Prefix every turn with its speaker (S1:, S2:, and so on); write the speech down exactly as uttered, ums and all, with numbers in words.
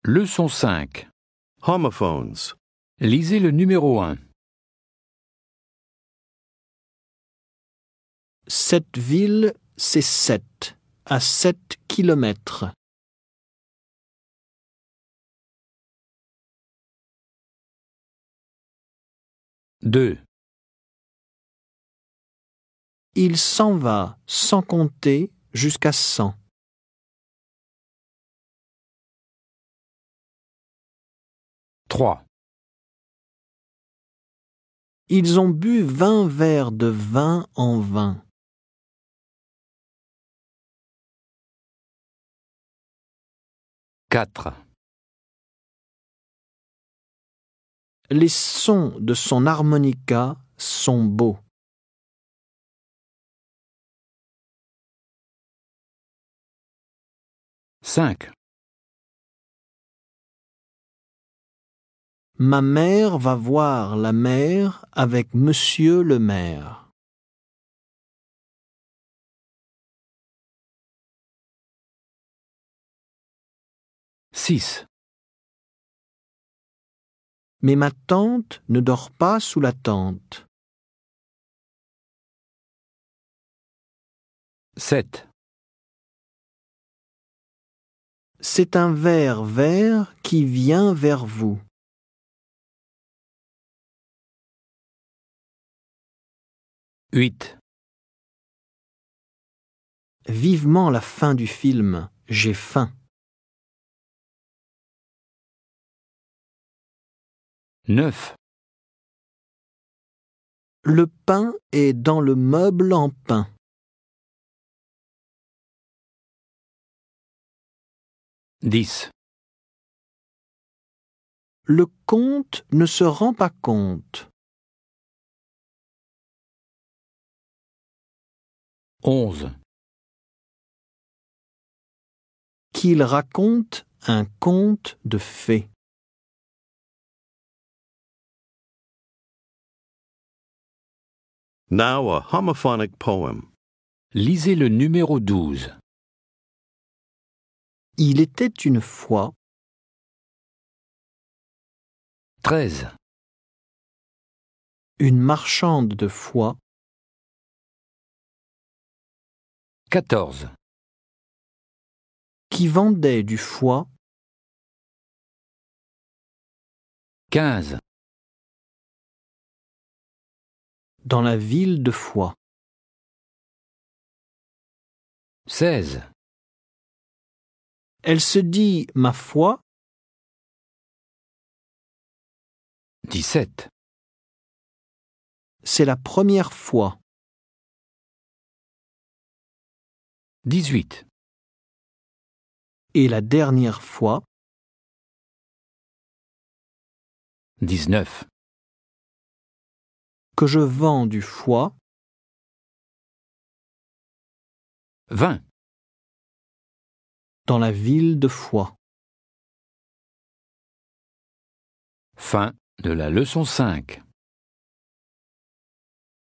S1: Leçon cinq.
S2: Homophones.
S1: Lisez le numéro un.
S3: Cette ville, c'est sept, à sept kilomètres.
S1: deux.
S3: Il s'en va, sans compter, jusqu'à cent.
S1: trois.
S3: Ils ont bu vingt verres de vin en vin.
S1: quatre.
S3: Les sons de son harmonica sont beaux.
S1: cinq.
S3: Ma mère va voir la mer avec monsieur le maire.
S1: six.
S3: Mais ma tante ne dort pas sous la tente.
S1: sept.
S3: C'est un ver vert qui vient vers vous.
S1: huit.
S3: Vivement la fin du film, j'ai faim.
S1: neuf.
S3: Le pain est dans le meuble en pin.
S1: dix.
S3: Le comte ne se rend pas compte.
S1: onze.
S3: Qu'il raconte un conte de fées.
S2: Now a homophonic poem.
S1: Lisez le numéro douze.
S3: Il était une fois
S1: treize.
S3: une marchande de foie
S1: quatorze.
S3: qui vendait du foie
S1: quinze.
S3: dans la ville de Foix.
S1: seize.
S3: Elle se dit, ma foi,
S1: dix-sept.
S3: c'est la première fois.
S1: dix-huit.
S3: Et la dernière fois,
S1: dix-neuf.
S3: que je vends du foie
S1: vingt.
S3: dans la ville de Foix.
S1: Fin de la leçon cinq.